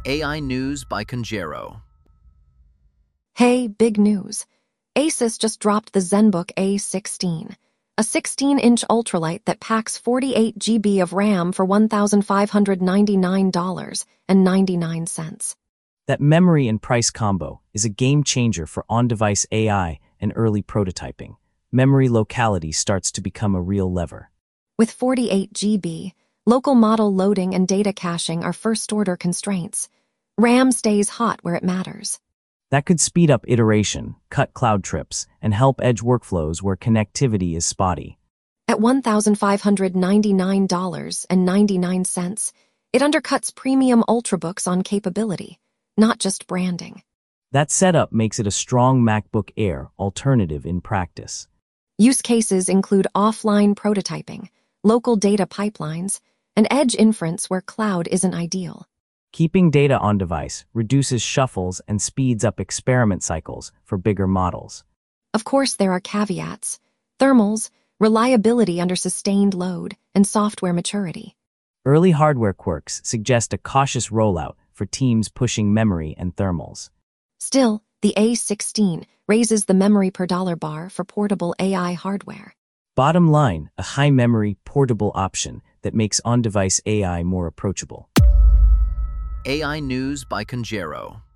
AI News by Conjero. Hey, big news. Asus just dropped the ZenBook A16, a 16-inch ultralight that packs 48 GB of RAM for $1,599.99. That memory and price combo is a game changer for on-device AI and early prototyping. Memory locality starts to become a real lever. With 48 GB, local model loading and data caching are first-order constraints. RAM stays hot where it matters. That could speed up iteration, cut cloud trips, and help edge workflows where connectivity is spotty. At $1,599.99, it undercuts premium Ultrabooks on capability, not just branding. That setup makes it a strong MacBook Air alternative in practice. Use cases include offline prototyping, local data pipelines, and edge inference where cloud isn't ideal. Keeping data on device reduces shuffles and speeds up experiment cycles for bigger models. Of course, there are caveats: thermals, reliability under sustained load, and software maturity. Early hardware quirks suggest a cautious rollout for teams pushing memory and thermals. Still, the A16 raises the memory per dollar bar for portable AI hardware. Bottom line, a high-memory, portable option that makes on-device AI more approachable. AI News by Conjero.